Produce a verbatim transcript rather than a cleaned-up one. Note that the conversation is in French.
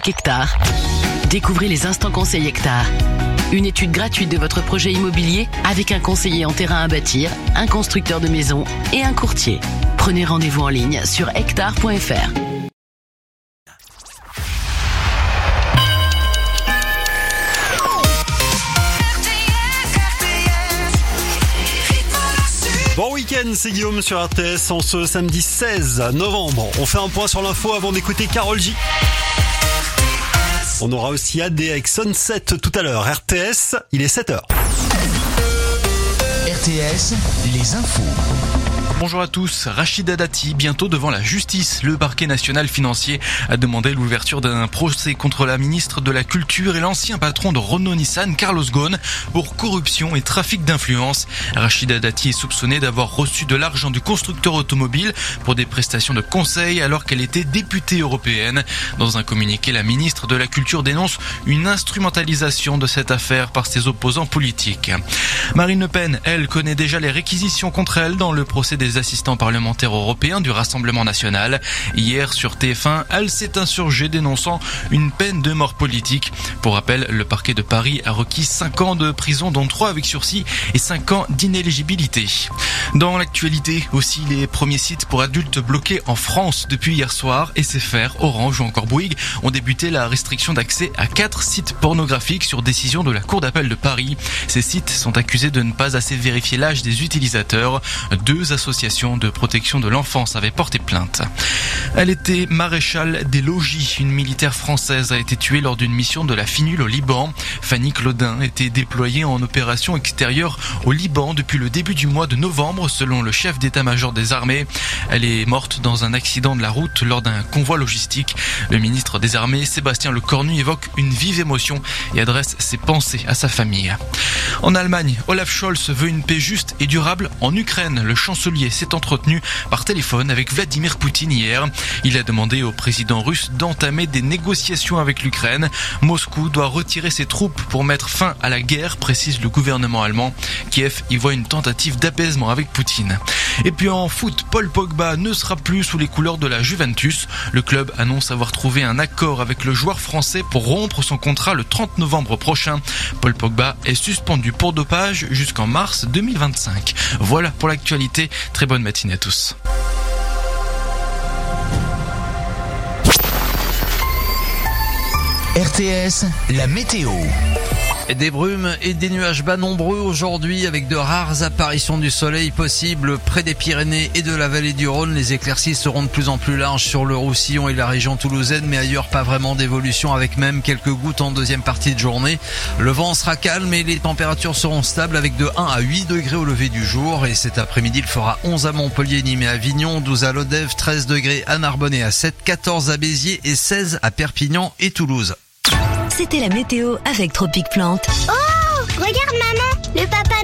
avec Hectare. Découvrez les instants conseils Hectare. Une étude gratuite de votre projet immobilier avec un conseiller en terrain à bâtir, un constructeur de maisons et un courtier. Prenez rendez-vous en ligne sur hectare point f r. Bon week-end, c'est Guillaume sur R T S en ce samedi seize novembre. On fait un point sur l'info avant d'écouter Karol J. On aura aussi A D avec Sunset tout à l'heure. R T S, il est sept heures. R T S, les infos. Bonjour à tous. Rachida Dati, bientôt devant la justice. Le parquet national financier a demandé l'ouverture d'un procès contre la ministre de la Culture et l'ancien patron de Renault-Nissan, Carlos Ghosn, pour corruption et trafic d'influence. Rachida Dati est soupçonnée d'avoir reçu de l'argent du constructeur automobile pour des prestations de conseil alors qu'elle était députée européenne. Dans un communiqué, la ministre de la Culture dénonce une instrumentalisation de cette affaire par ses opposants politiques. Marine Le Pen, elle, connaît déjà les réquisitions contre elle dans le procès des assistants parlementaires européens du Rassemblement national. Hier, sur T F un, elle s'est insurgée dénonçant une peine de mort politique. Pour rappel, le parquet de Paris a requis cinq ans de prison, dont trois avec sursis et cinq ans d'inéligibilité. Dans l'actualité, aussi, les premiers sites pour adultes bloqués en France depuis hier soir. S F R, Orange ou encore Bouygues ont débuté la restriction d'accès à quatre sites pornographiques sur décision de la Cour d'appel de Paris. Ces sites sont accusés de ne pas assez vérifier l'âge des utilisateurs. Deux associations de protection de l'enfance avait porté plainte. Elle était maréchale des logis. Une militaire française a été tuée lors d'une mission de la FINUL au Liban. Fanny Claudin était déployée en opération extérieure au Liban depuis le début du mois de novembre, selon le chef d'état-major des armées. Elle est morte dans un accident de la route lors d'un convoi logistique. Le ministre des Armées, Sébastien Lecornu, évoque une vive émotion et adresse ses pensées à sa famille. En Allemagne, Olaf Scholz veut une paix juste et durable en Ukraine. Le chancelier s'est entretenu par téléphone avec Vladimir Poutine hier. Il a demandé au président russe d'entamer des négociations avec l'Ukraine. Moscou doit retirer ses troupes pour mettre fin à la guerre, précise le gouvernement allemand. Kiev y voit une tentative d'apaisement avec Poutine. Et puis en foot, Paul Pogba ne sera plus sous les couleurs de la Juventus. Le club annonce avoir trouvé un accord avec le joueur français pour rompre son contrat le trente novembre prochain. Paul Pogba est suspendu pour dopage jusqu'en mars deux mille vingt-cinq. Voilà pour l'actualité. Très bonne matinée à tous. R T S, la météo. Des brumes et des nuages bas nombreux aujourd'hui avec de rares apparitions du soleil possibles près des Pyrénées et de la vallée du Rhône. Les éclaircies seront de plus en plus larges sur le Roussillon et la région toulousaine, mais ailleurs pas vraiment d'évolution avec même quelques gouttes en deuxième partie de journée. Le vent sera calme et les températures seront stables avec de un à huit degrés au lever du jour. Et cet après-midi, il fera onze à Montpellier, Nîmes et Avignon, douze à Lodève, treize degrés à Narbonne et à Sète, quatorze à Béziers et seize à Perpignan et Toulouse. C'était la météo avec Tropic Plante. Oh, regarde maman, le papa